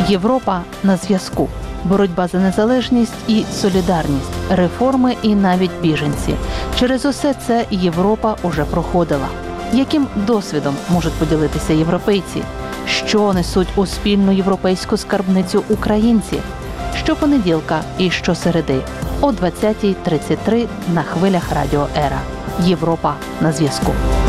Європа на зв'язку. Боротьба за незалежність і солідарність, реформи і навіть біженці. Через усе це Європа уже проходила. Яким досвідом можуть поділитися європейці? Що несуть у спільну європейську скарбницю українці? Щопонеділка і щосереди о 20:33 на хвилях Радіо Ера. Європа на зв'язку.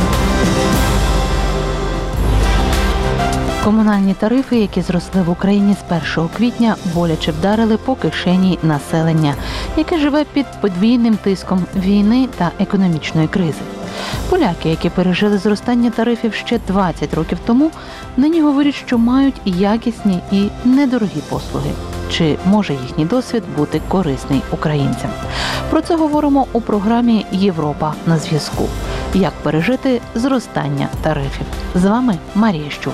Комунальні тарифи, які зросли в Україні з 1 квітня, боляче вдарили по кишені населення, яке живе під подвійним тиском війни та економічної кризи. Поляки, які пережили зростання тарифів ще 20 років тому, нині говорять, що мають якісні і недорогі послуги. Чи може їхній досвід бути корисний українцям? Про це говоримо у програмі «Європа на зв'язку». Як пережити зростання тарифів? З вами Марія Щур.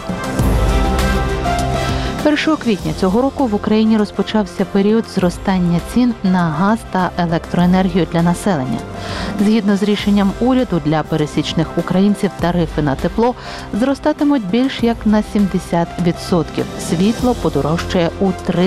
1 квітня цього року в Україні розпочався період зростання цін на газ та електроенергію для населення. Згідно з рішенням уряду, для пересічних українців тарифи на тепло зростатимуть більш як на 70%. Світло подорожчає у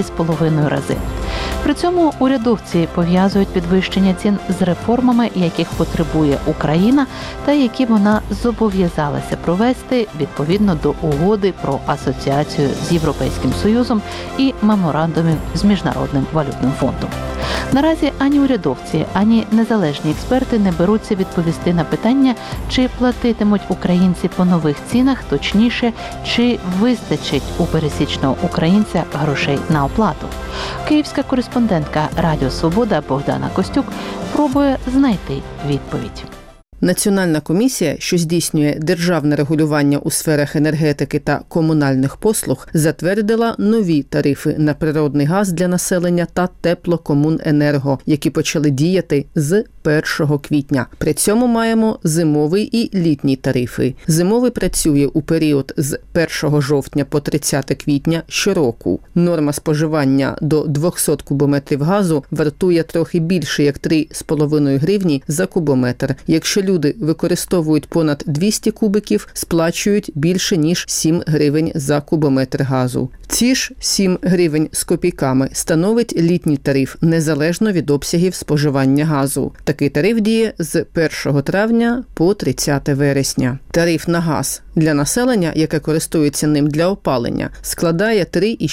3,5 рази. При цьому урядовці пов'язують підвищення цін з реформами, яких потребує Україна та які вона зобов'язалася провести відповідно до угоди про асоціацію з Європейським Союзом і меморандумів з Міжнародним валютним фондом. Наразі ані урядовці, ані незалежні експерти не беруться відповісти на питання, чи платитимуть українці по нових цінах, точніше, чи вистачить у пересічного українця грошей на оплату. Київська кореспондентка Радіо Свобода Богдана Костюк пробує знайти відповідь. Національна комісія, що здійснює державне регулювання у сферах енергетики та комунальних послуг, затвердила нові тарифи на природний газ для населення та теплокомуненерго, які почали діяти з 1 квітня. При цьому маємо зимовий і літній тарифи. Зимовий працює у період з 1 жовтня по 30 квітня щороку. Норма споживання до 200 кубометрів газу вартує трохи більше, як 3,5 гривні за кубометр. Якщо люди використовують понад 200 кубиків, сплачують більше, ніж 7 гривень за кубометр газу. Ці ж 7 гривень з копійками становить літній тариф, незалежно від обсягів споживання газу. Такий тариф діє з 1 травня по 30 вересня. Тариф на газ для населення, яке користується ним для опалення, складає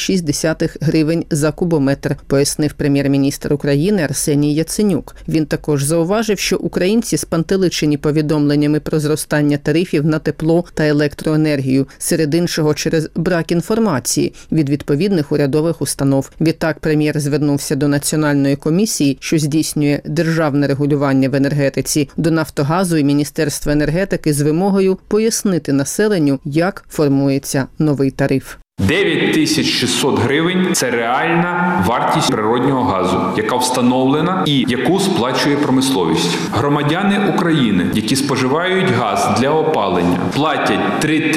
3,6 гривень за кубометр, пояснив прем'єр-міністр України Арсеній Яценюк. Він також зауважив, що українці спантеличені повідомленнями про зростання тарифів на тепло та електроенергію, серед іншого через брак інформації від відповідних урядових установ. Відтак прем'єр звернувся до Національної комісії, що здійснює державне регулювання в енергетиці, до Нафтогазу і Міністерства енергетики з вимогою пояснити населенню, як формується новий тариф. 9600 гривень – це реальна вартість природнього газу, яка встановлена і яку сплачує промисловість. Громадяни України, які споживають газ для опалення, платять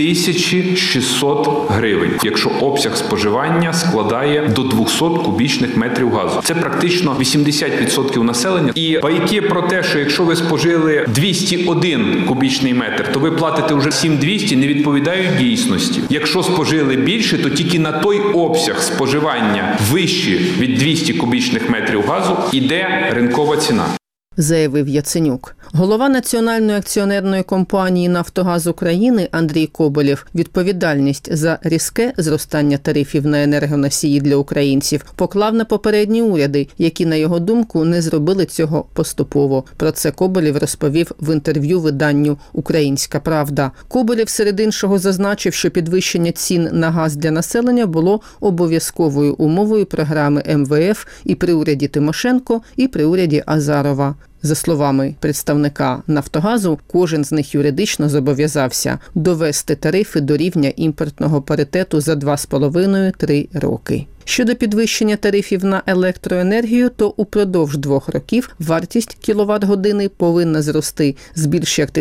3600 гривень, якщо обсяг споживання складає до 200 кубічних метрів газу. Це практично 80% населення. І байки про те, що якщо ви спожили 201 кубічний метр, то ви платите вже 7200, не відповідають дійсності. Якщо спожили більше, то тільки на той обсяг споживання вище від 200 кубічних метрів газу іде ринкова ціна, заявив Яценюк. Голова Національної акціонерної компанії «Нафтогаз України» Андрій Коболєв відповідальність за різке зростання тарифів на енергоносії для українців поклав на попередні уряди, які, на його думку, не зробили цього поступово. Про це Коболєв розповів в інтерв'ю виданню «Українська правда». Коболєв, серед іншого, зазначив, що підвищення цін на газ для населення було обов'язковою умовою програми МВФ і при уряді Тимошенко, і при уряді Азарова. За словами представника «Нафтогазу», кожен з них юридично зобов'язався довести тарифи до рівня імпортного паритету за 2,5-3 роки. Щодо підвищення тарифів на електроенергію, то упродовж 2 років вартість кіловат-години повинна зрости з більш як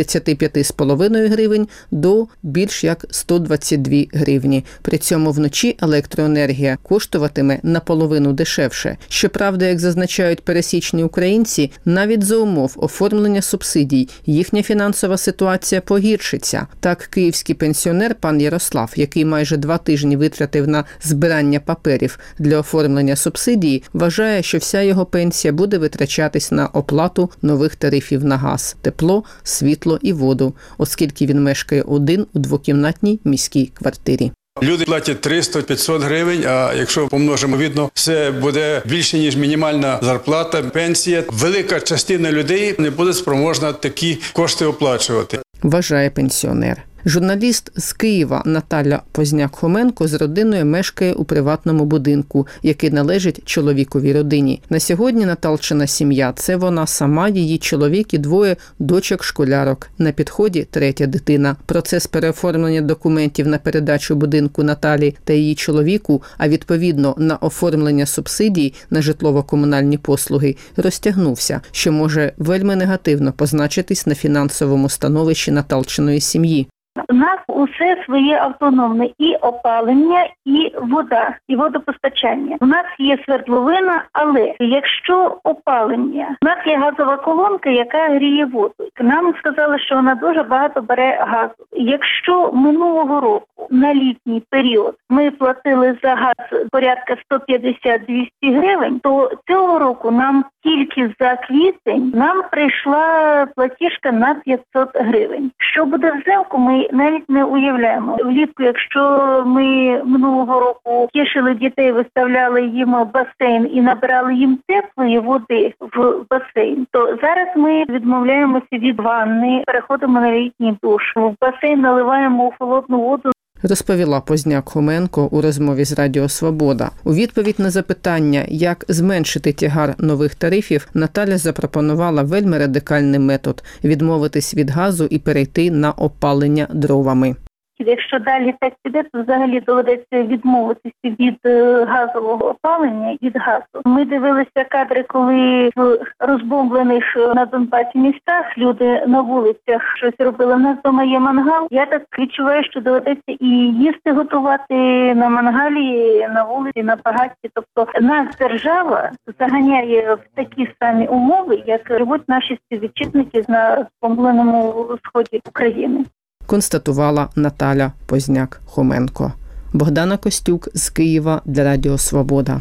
35,5 гривень до більш як 122 гривні. При цьому вночі електроенергія коштуватиме наполовину дешевше. Щоправда, як зазначають пересічні українці, навіть за умов оформлення субсидій їхня фінансова ситуація погіршиться. Так, київський пенсіонер пан Ярослав, який майже 2 тижні витратив на збирання паперів для оформлення субсидії, вважає, що вся його пенсія буде витрачатись на оплату нових тарифів на газ, тепло, світло і воду, оскільки він мешкає один у двокімнатній міській квартирі. Люди платять 300-500 гривень, а якщо помножимо, видно, це буде більше, ніж мінімальна зарплата, пенсія. Велика частина людей не буде спроможна такі кошти оплачувати. Вважає пенсіонер. Журналіст з Києва Наталя Позняк-Хоменко з родиною мешкає у приватному будинку, який належить чоловіковій родині. На сьогодні Наталчина сім'я – це вона сама, її чоловік і 2 дочок-школярок. На підході 3-я дитина. Процес переоформлення документів на передачу будинку Наталі та її чоловіку, а відповідно на оформлення субсидій на житлово-комунальні послуги, розтягнувся, що може вельми негативно позначитись на фінансовому становищі Наталчиної сім'ї. У нас усе своє автономне, і опалення, і вода, і водопостачання. У нас є свердловина, але якщо опалення, у нас є газова колонка, яка гріє воду. Нам сказали, що вона дуже багато бере газу. Якщо минулого року на літній період ми платили за газ порядка 150-200 гривень, то цього року нам тільки за квітень нам прийшла платіжка на 500 гривень. Що буде взимку, ми навіть не уявляємо. Влітку, якщо ми минулого року тішили дітей, виставляли їм басейн і набирали їм теплої води в басейн, то зараз ми відмовляємося від ванни, переходимо на літній душ. В басейн наливаємо у холодну воду. Розповіла Позняк-Хоменко у розмові з Радіо Свобода. У відповідь на запитання, як зменшити тягар нових тарифів, Наталя запропонувала вельми радикальний метод – відмовитись від газу і перейти на опалення дровами. Якщо далі так піде, то взагалі доведеться відмовитися від газового опалення, від газу. Ми дивилися кадри, коли в розбомблених на Донбасі містах люди на вулицях щось робили. У нас вдома є мангал. Я так відчуваю, що доведеться і їсти готувати на мангалі, на вулиці, на багатці. Тобто нас держава заганяє в такі самі умови, як живуть наші співвітчизники на збомбленому сході України. Констатувала Наталя Позняк-Хоменко. Богдана Костюк з Києва для Радіо Свобода.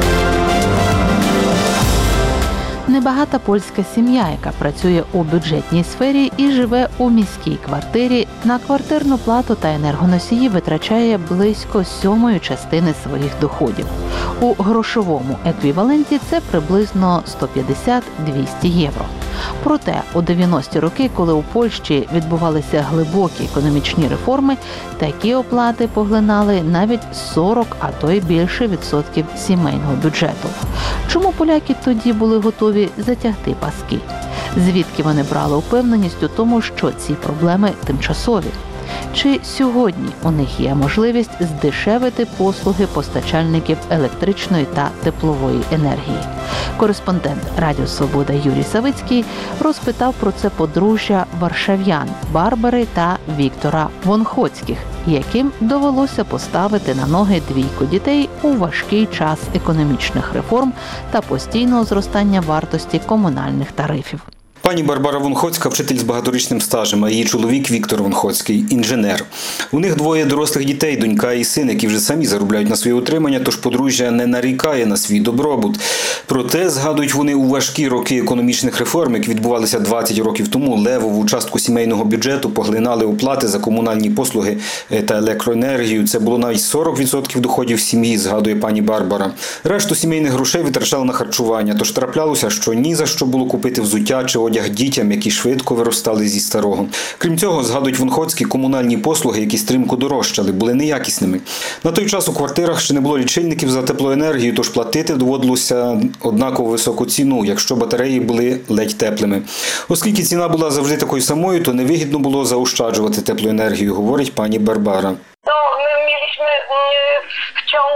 Небагата польська сім'я, яка працює у бюджетній сфері і живе у міській квартирі, на квартирну плату та енергоносії витрачає близько 1/7 своїх доходів. У грошовому еквіваленті це приблизно 150-200 євро. Проте у 90-ті роки, коли у Польщі відбувалися глибокі економічні реформи, такі оплати поглинали навіть 40, а то й більше відсотків сімейного бюджету. Чому поляки тоді були готові затягти паски? Звідки вони брали упевненість у тому, що ці проблеми тимчасові? Чи сьогодні у них є можливість здешевити послуги постачальників електричної та теплової енергії? Кореспондент Радіо Свобода Юрій Савицький розпитав про це подружжя варшав'ян Барбари та Віктора Вонходських, яким довелося поставити на ноги 2 дітей у важкий час економічних реформ та постійного зростання вартості комунальних тарифів. Пані Барбара Вонходська – вчитель з багаторічним стажем, а її чоловік Віктор Вонходський – інженер. У них 2 дорослих дітей, донька і син, які вже самі заробляють на своє утримання, тож подружжя не нарікає на свій добробут. Проте, згадують вони, у важкі роки економічних реформ, які відбувалися 20 років тому, левову частку сімейного бюджету поглинали оплати за комунальні послуги та електроенергію. Це було навіть 40% доходів сім'ї, згадує пані Барбара. Решту сімейних грошей витрачали на харчування, тож траплялося, що ні за що було купити взуття чи одяг дітям, які швидко виростали зі старого. Крім цього, згадують Вонходські, комунальні послуги, які стрімко дорожчали, були неякісними. На той час у квартирах ще не було лічильників за теплоенергію, тож платити доводилося однаково високу ціну, якщо батареї були ледь теплими. Оскільки ціна була завжди такою самою, то невигідно було заощаджувати теплоенергію, говорить пані Барбара. My mieliśmy w ciągu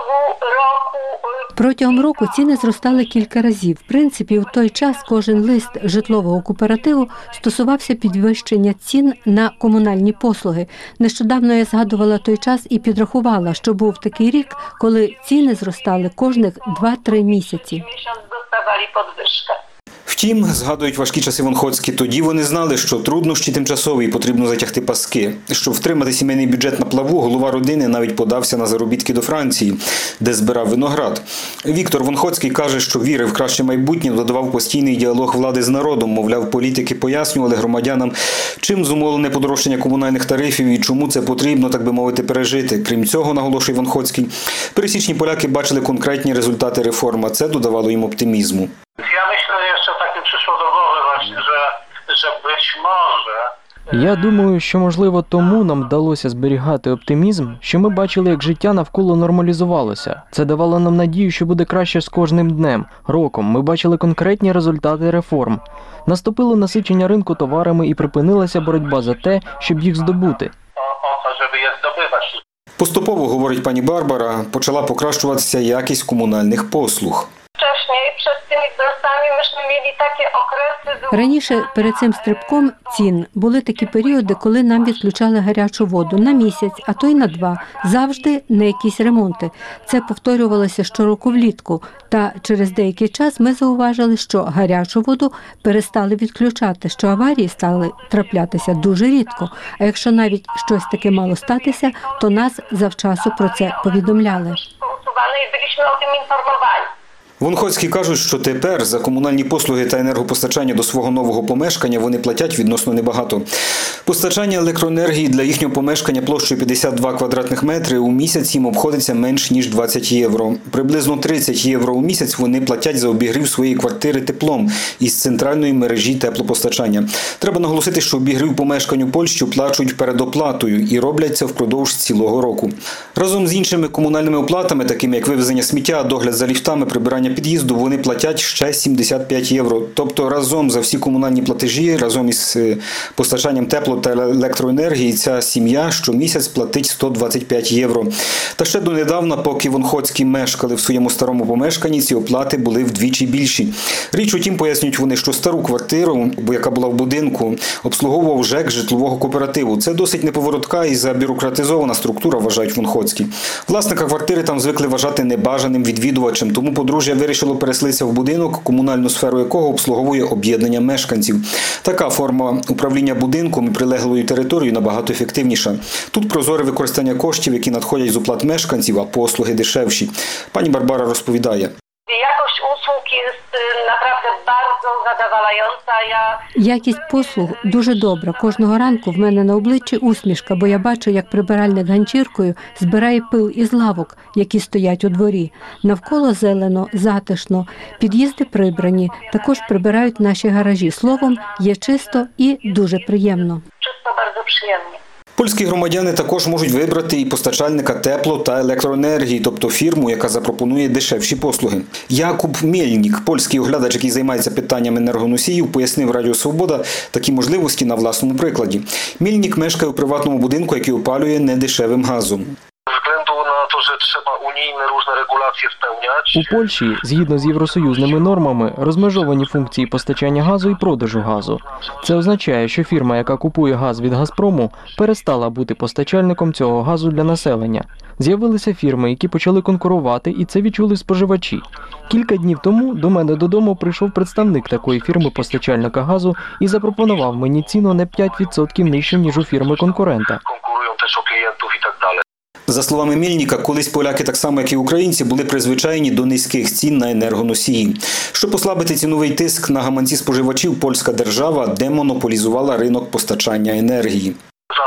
Протягом року ціни зростали кілька разів. В принципі, в той час кожен лист житлового кооперативу стосувався підвищення цін на комунальні послуги. Нещодавно я згадувала той час і підрахувала, що був такий рік, коли ціни зростали кожних 2-3 місяці. Втім, згадують важкі часи Вонходські, тоді вони знали, що труднощі тимчасові і потрібно затягти паски. Щоб втримати сімейний бюджет на плаву, голова родини навіть подався на заробітки до Франції, де збирав виноград. Віктор Вонходський каже, що вірив в краще майбутнє, додавав постійний діалог влади з народом, мовляв, політики пояснювали громадянам, чим зумовлене подорожчання комунальних тарифів і чому це потрібно, так би мовити, пережити. Крім цього, наголошує Вонходський, пересічні поляки бачили конкретні результати реформ, а це додавало їм оптимізму. Я думаю, що, можливо, тому нам вдалося зберігати оптимізм, що ми бачили, як життя навколо нормалізувалося. Це давало нам надію, що буде краще з кожним днем, роком. Ми бачили конкретні результати реформ. Наступило насичення ринку товарами і припинилася боротьба за те, щоб їх здобути. Поступово, говорить пані Барбара, почала покращуватися якість комунальних послуг. Раніше перед цим стрибком цін були такі періоди, коли нам відключали гарячу воду на місяць, а то й на 2. Завжди на якісь ремонти. Це повторювалося щороку влітку. Та через деякий час ми зауважили, що гарячу воду перестали відключати, що аварії стали траплятися дуже рідко. А якщо навіть щось таке мало статися, то нас завчасу про це повідомляли. Вонходські кажуть, що тепер за комунальні послуги та енергопостачання до свого нового помешкання вони платять відносно небагато. Постачання електроенергії для їхнього помешкання площею 52 квадратних метри у місяць їм обходиться менш ніж 20 євро. Приблизно 30 євро у місяць вони платять за обігрів своєї квартири теплом із центральної мережі теплопостачання. Треба наголосити, що обігрів помешкань у Польщі оплачують передоплатою і роблять це впродовж цілого року. Разом з іншими комунальними оплатами, такими як вивезення сміття, догляд за ліфтами, прибирання під'їзду, вони платять ще 75 євро. Тобто разом за всі комунальні платежі, разом із постачанням тепло та електроенергії, ця сім'я щомісяць платить 125 євро. Та ще донедавна, поки Вонходські мешкали в своєму старому помешканні, ці оплати були вдвічі більші. Річ у тім, пояснюють вони, що стару квартиру, яка була в будинку, обслуговував ЖЕК житлового кооперативу. Це досить неповоротка і забюрократизована структура, вважають Вонходські. Власника квартири там звикли вважати небажаним відвідувачем, тому подружжя вирішило переселитися в будинок, комунальну сферу якого обслуговує об'єднання мешканців. Така форма управління будинком і прилеглою територією набагато ефективніша. Тут прозоре використання коштів, які надходять з оплат мешканців, а послуги дешевші. Пані Барбара розповідає. Jakość usług jest naprawdę bardzo zadowalająca. Якість послуг дуже добра. Кожного ранку в мене на обличчі усмішка, бо я бачу, як прибиральник ганчіркою збирає пил із лавок, які стоять у дворі. Навколо зелено, затишно, під'їзди прибрані, також прибирають наші гаражі. Словом, є чисто і дуже приємно. Czysto, bardzo przyjemnie. Польські громадяни також можуть вибрати і постачальника тепло та електроенергії, тобто фірму, яка запропонує дешевші послуги. Якуб Мєльнік, польський оглядач, який займається питанням енергоносіїв, пояснив Радіо Свобода такі можливості на власному прикладі. Мєльнік мешкає у приватному будинку, який опалює недешевим газом. У Польщі, згідно з євросоюзними нормами, розмежовані функції постачання газу і продажу газу. Це означає, що фірма, яка купує газ від «Газпрому», перестала бути постачальником цього газу для населення. З'явилися фірми, які почали конкурувати, і це відчули споживачі. Кілька днів тому до мене додому прийшов представник такої фірми-постачальника газу і запропонував мені ціну на 5% нижче, ніж у фірми-конкурента. За словами Мєльніка, колись поляки, так само як і українці, були призвичайні до низьких цін на енергоносії. Щоб послабити ціновий тиск на гаманці споживачів, польська держава демонополізувала ринок постачання енергії.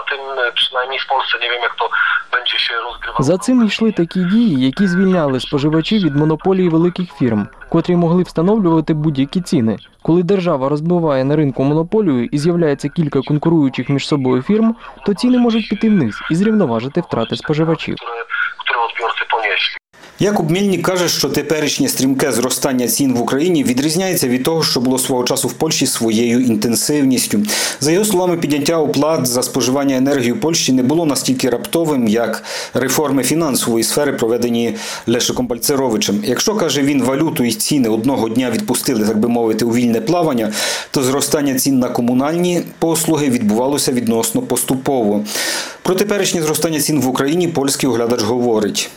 За цим йшли такі дії, які звільняли споживачів від монополії великих фірм, котрі могли встановлювати будь-які ціни. Коли держава розбиває на ринку монополію і з'являється кілька конкуруючих між собою фірм, то ціни можуть піти вниз і зрівноважити втрати споживачів. Якуб Мельник каже, що теперішнє стрімке зростання цін в Україні відрізняється від того, що було свого часу в Польщі своєю інтенсивністю. За його словами, підняття оплат за споживання енергії в Польщі не було настільки раптовим, як реформи фінансової сфери, проведені Лешиком Бальцеровичем. Якщо, каже він, валюту і ціни одного дня відпустили, так би мовити, у вільне плавання, то зростання цін на комунальні послуги відбувалося відносно поступово. Про теперішнє зростання цін в Україні польський оглядач говорить.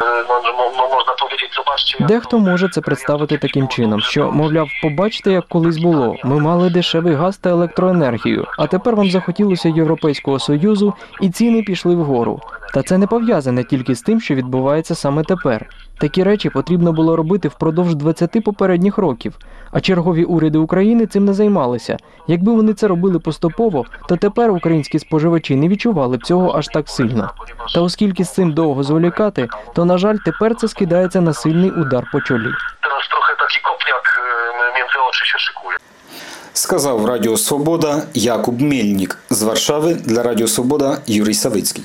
Дехто може це представити таким чином, що, мовляв, побачте, як колись було. Ми мали дешевий газ та електроенергію, а тепер вам захотілося Європейського Союзу і ціни пішли вгору. Та це не пов'язане тільки з тим, що відбувається саме тепер. Такі речі потрібно було робити впродовж 20 попередніх років, а чергові уряди України цим не займалися. Якби вони це робили поступово, то тепер українські споживачі не відчували б цього аж так сильно. Та оскільки з цим довго зволікати, то, на жаль, тепер це скидається на сильний удар по чолі. Teraz trochę taki kopniak między oczy się szykuje. Сказав Радіо Свобода Якуб Мельник. З Варшави для Радіо Свобода Юрій Савицький.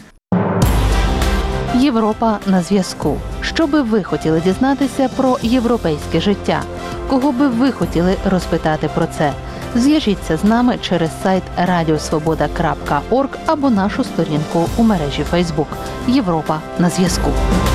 Європа на зв'язку. Що би ви хотіли дізнатися про європейське життя? Кого би ви хотіли розпитати про це? Зв'яжіться з нами через сайт radiosvoboda.org або нашу сторінку у мережі Facebook. Європа на зв'язку.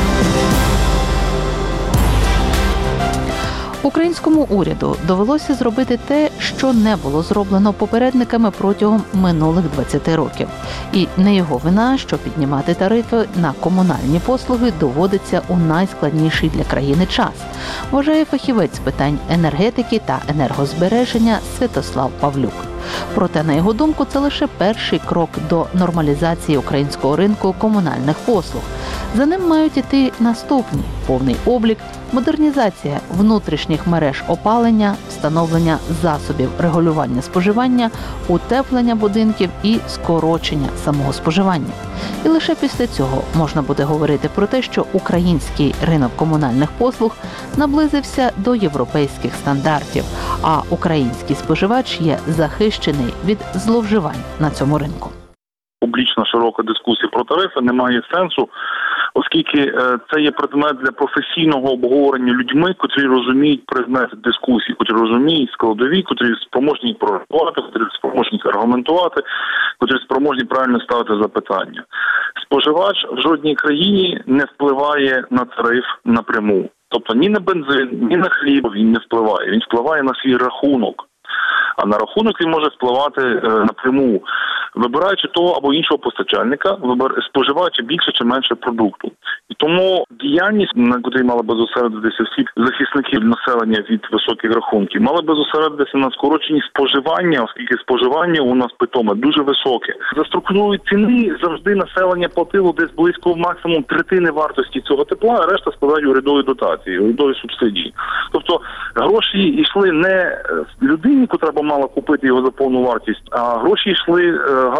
Українському уряду довелося зробити те, що не було зроблено попередниками протягом минулих 20 років. І не його вина, що піднімати тарифи на комунальні послуги доводиться у найскладніший для країни час, вважає фахівець з питань енергетики та енергозбереження Святослав Павлюк. Проте, на його думку, це лише перший крок до нормалізації українського ринку комунальних послуг. За ним мають іти наступні – повний облік, модернізація внутрішніх мереж опалення, встановлення засобів регулювання споживання, утеплення будинків і скорочення самого споживання. І лише після цього можна буде говорити про те, що український ринок комунальних послуг наблизився до європейських стандартів, а український споживач є захищений від зловживань на цьому ринку. Публічна широка дискусія про тарифи не має сенсу, оскільки це є предмет для професійного обговорення людьми, котрі розуміють предмет дискусії, котрі розуміють складові, котрі спроможні прорахувати, котрі спроможні аргументувати, котрі спроможні правильно ставити запитання. Споживач в жодній країні не впливає на тариф напряму. Тобто ні на бензин, ні на хліб він не впливає. Він впливає на свій рахунок. А на рахунок він може впливати напряму, вибираючи того або іншого постачальника, споживаючи більше чи менше продукту. І тому діяльність, на котрій мали би зосередитися всі захисники населення від високих рахунків, мали би зосередитися на скороченні споживання, оскільки споживання у нас питоме дуже високе. За структурою ціни завжди населення платило десь близько максимум третини вартості цього тепла, а решта складають урядові дотації, урядові субсидії. Тобто гроші йшли не людині, котра б мала купити його за повну вартість, а гроші йшли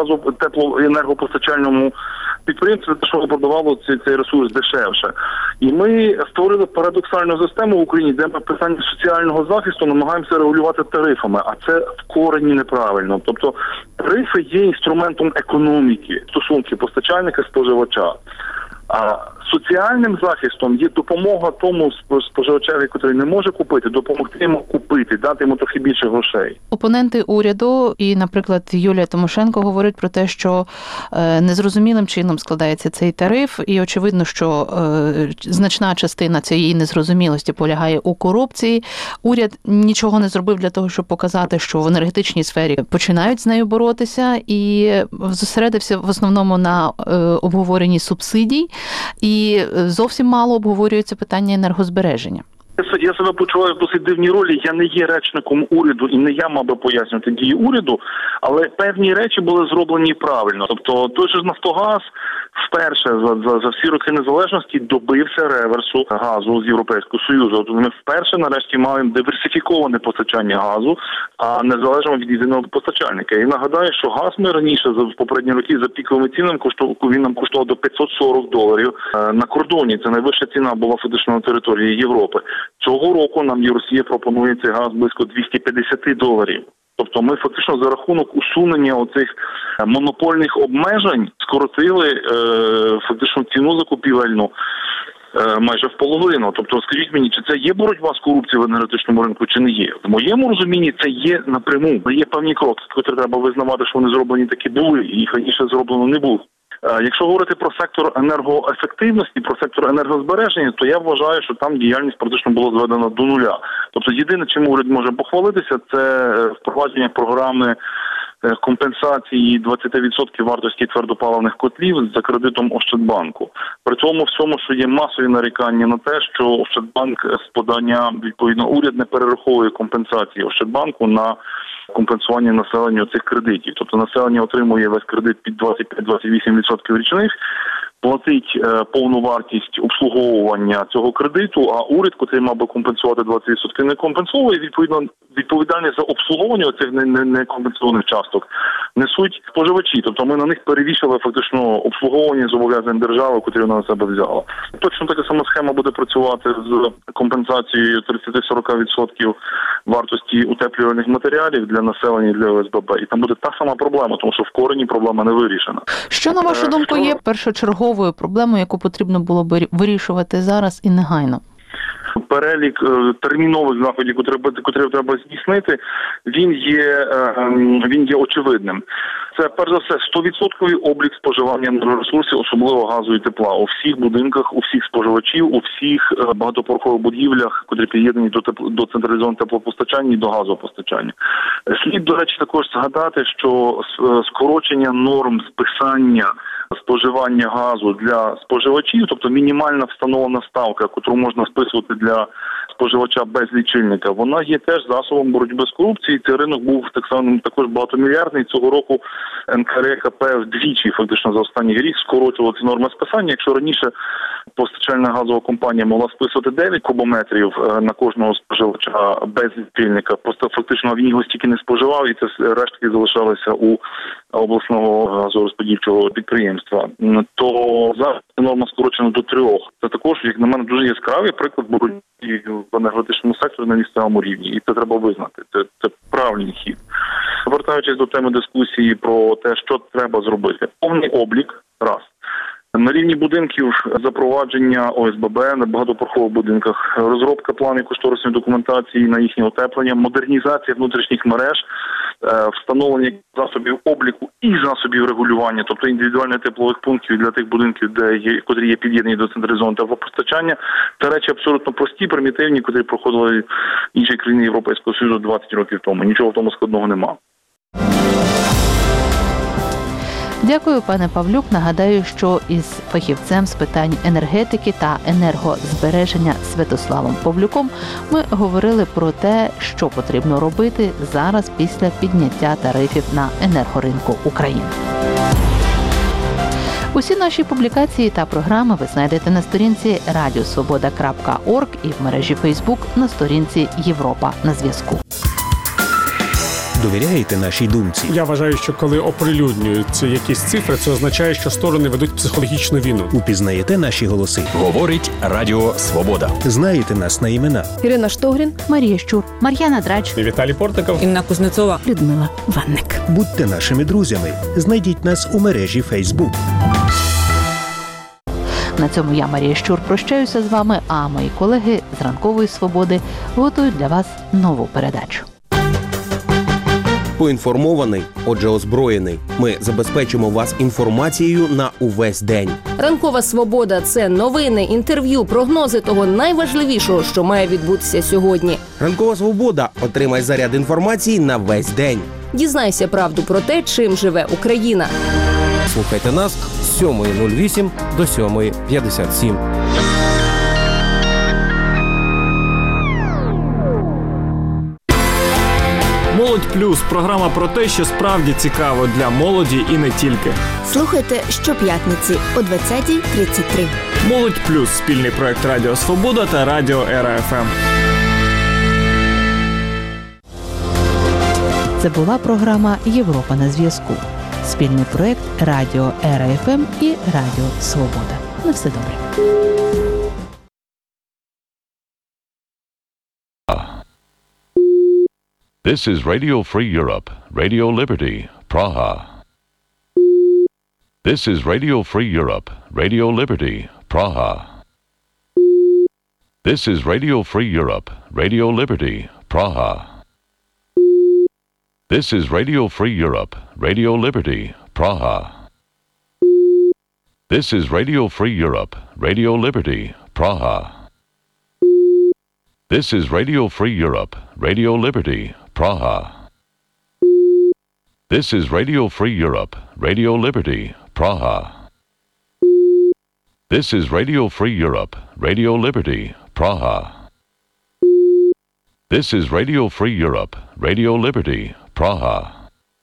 теплоенергопостачальному підприємству, що продавало цей ресурс дешевше. І ми створили парадоксальну систему в Україні, де ми питання соціального захисту намагаємося регулювати тарифами, а це в корені неправильно. Тобто тарифи є інструментом економіки, стосунки постачальника-споживача. А соціальним захистом є допомога тому споживачеві, який не може купити, допомогти йому купити, дати йому трохи більше грошей. Опоненти уряду і, наприклад, Юлія Тимошенко говорить про те, що незрозумілим чином складається цей тариф, і очевидно, що значна частина цієї незрозумілості полягає у корупції. Уряд нічого не зробив для того, щоб показати, що в енергетичній сфері починають з нею боротися, і зосередився в основному на обговоренні субсидій, і зовсім мало обговорюється питання енергозбереження. Я себе почуваю в досить дивній ролі. Я не є речником уряду і не я мав би пояснювати дії уряду, але певні речі були зроблені правильно. Тобто той же Нафтогаз вперше за всі роки незалежності добився реверсу газу з Європейського Союзу. Тобто ми вперше нарешті маємо диверсифіковане постачання газу, а не залежимо від єдиного постачальника. І нагадаю, що газ ми раніше за попередні роки за піковими цінами він нам коштував до $540 на кордоні. Це найвища ціна була фактично на території Європи. Цього року нам Росія пропонує цей газ близько $250. Тобто ми фактично за рахунок усунення оцих монопольних обмежень скоротили фактично ціну закупівельну майже в половину. Тобто, скажіть мені, чи це є боротьба з корупцією в енергетичному ринку, чи не є? В моєму розумінні це є напряму. Є певні кроки, які треба визнавати, що вони зроблені такі були, і їх раніше зроблено не було. Якщо говорити про сектор енергоефективності, про сектор енергозбереження, то я вважаю, що там діяльність практично була зведена до нуля. Тобто єдине, чим уряд може похвалитися, це впровадження програми компенсації 20% вартості твердопаливних котлів за кредитом Ощадбанку. При цьому всьому, що є масові нарікання на те, що Ощадбанк з подання, відповідно, уряд не перераховує компенсації Ощадбанку на компенсування населенню цих кредитів. Тобто населення отримує весь кредит під 25-28% річних, платить повну вартість обслуговування цього кредиту, а уряд, який мав би компенсувати 20%, не компенсовує. Відповідно, відповідальність за обслуговування цих некомпенсованих часток несуть споживачі. Тобто ми на них перевішали фактично обслуговування зобов'язань держави, котрі вона на себе взяла. Точно така сама схема буде працювати з компенсацією 30-40% вартості утеплювальних матеріалів для населення, для ОСББ. І там буде та сама проблема, тому що в корені проблема не вирішена. Що, на вашу думку, є першочерговою проблемою, яку потрібно було б вирішувати зараз і негайно? Перелік термінових заходів, котрі треба здійснити, він є очевидним. Це, перш за все, 100% облік споживання енергоресурсів, особливо газу і тепла, у всіх будинках, у всіх споживачів, у всіх багатоповерхових будівлях, котрі під'єднані до централізованого теплопостачання і до газопостачання. Слід, до речі, також згадати, що скорочення норм списання споживання газу для споживачів, тобто мінімальна встановлена ставка, яку можна списувати для споживача без лічильника, вона є теж засобом боротьби з корупцією. Цей ринок був також багатомільярдний. Цього року НКРЕКП вдвічі фактично за останній рік скорочували ці норми списання. Якщо раніше постачальна газова компанія могла списувати 9 кубометрів на кожного споживача без лічильника, просто фактично він його стільки не споживав, і це рештки залишалися у обласного газорозподільчого підприємства, то зараз норма скорочена до 3. Це також, як на мене, дуже яскравий приклад боротьби в енергетичному секторі на місцевому рівні. І це треба визнати. Це правильний хід. Повертаючись до теми дискусії про те, що треба зробити. Повний облік, раз. На рівні будинків запровадження ОСББ на багатоповерхових будинках, розробка планів кошторисної документації на їхнє утеплення, модернізація внутрішніх мереж, встановлення засобів обліку і засобів регулювання, тобто індивідуальних теплових пунктів для тих будинків, котрі є під'єднані до централізованого теплопостачання. Це речі абсолютно прості, примітивні, котрі проходили інші країни Європейського Союзу 20 років тому. Нічого в тому складного немає. Дякую, пане Павлюк. Нагадаю, що із фахівцем з питань енергетики та енергозбереження Святославом Павлюком ми говорили про те, що потрібно робити зараз після підняття тарифів на енергоринку України. Усі наші публікації та програми ви знайдете на сторінці radiosvoboda.org і в мережі Facebook на сторінці Європа на зв'язку. Довіряєте нашій думці? Я вважаю, що коли оприлюднюються якісь цифри, це означає, що сторони ведуть психологічну війну. Упізнаєте наші голоси? Говорить Радіо Свобода. Знаєте нас на імена? Ірина Штогрін, Марія Щур, Мар'яна Драч, Віталій Портников, Інна Кузнецова, Людмила Ванник. Будьте нашими друзями. Знайдіть нас у мережі Facebook. На цьому я, Марія Щур, прощаюся з вами, а мої колеги з Ранкової Свободи готують для вас нову передачу. Поінформований, отже озброєний. Ми забезпечимо вас інформацією на увесь день. Ранкова Свобода – це новини, інтерв'ю, прогнози того найважливішого, що має відбутися сьогодні. Ранкова Свобода. Отримай заряд інформації на весь день. Дізнайся правду про те, чим живе Україна. Слухайте нас з 7:08 до 7:57. Молодь Плюс – програма про те, що справді цікаво для молоді і не тільки. Слухайте щоп'ятниці о 20:33. Молодь Плюс – спільний проект Радіо Свобода та Радіо Ера ФМ. Це була програма «Європа на зв'язку». Спільний проект Радіо Ера ФМ і Радіо Свобода. На все добре. This is Radio Free Europe, Radio Liberty, Praha. This is Radio Free Europe, Radio Liberty, Praha. This is Radio Free Europe, Radio Liberty, Praha. This is Radio Free Europe, Radio Liberty, Praha. This is Radio Free Europe, Radio Liberty, Praha. This is Radio Free Europe, Radio Liberty, Praha. This is Radio Free Europe, Radio Liberty, Praha. This is Radio Free Europe, Radio Liberty, Praha. This is Radio Free Europe, Radio Liberty, Praha.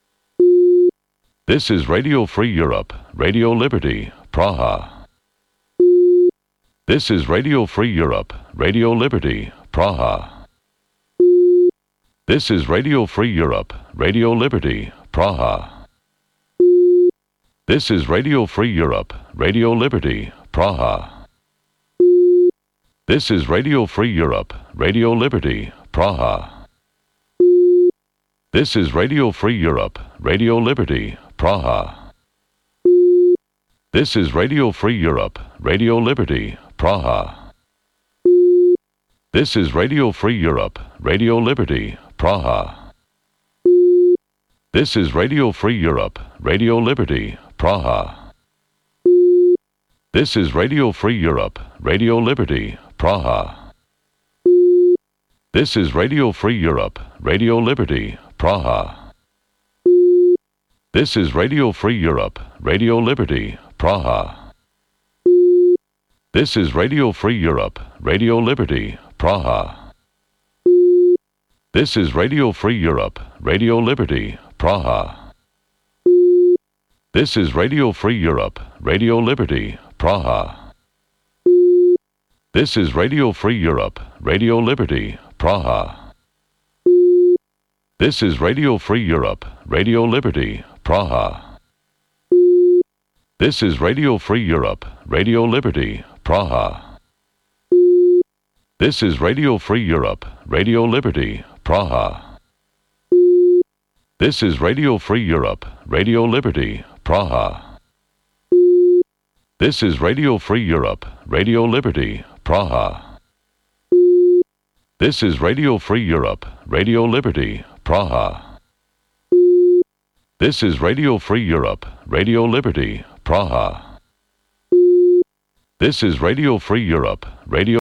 This is Radio Free Europe, Radio Liberty, Praha. This is Radio Free Europe, Radio Liberty, Praha. This is Radio Free Europe, Radio Liberty, Praha. This is Radio Free Europe, Radio Liberty, Praha. This is Radio Free Europe, Radio Liberty, Praha. This is Radio Free Europe, Radio Liberty, Praha. This is Radio Free Europe, Radio Liberty, Praha. This is Radio Free Europe, Radio Liberty, Praha. This is Radio Free Europe, Radio Liberty, Praha. This is Radio Free Europe, Radio Liberty, Praha. This is Radio Free Europe, Radio Liberty, Praha. This is Radio Free Europe, Radio Liberty, Praha. This is Radio Free Europe, Radio Liberty, Praha. This is Radio Free Europe, Radio Liberty, Praha. This is Radio Free Europe, Radio Liberty, Praha. This is Radio Free Europe, Radio Liberty, Praha. This is Radio Free Europe, Radio Liberty, Praha. This is Radio Free Europe, Radio Liberty, Praha. This is Radio Free Europe, Radio Liberty, Praha. This is Radio Free Europe, Radio Liberty, Praha. This is Radio Free Europe, Radio Liberty, Praha. This is Radio Free Europe, Radio Liberty, Praha. This is Radio Free Europe, Radio Liberty, Praha. This is Radio Free Europe, Radio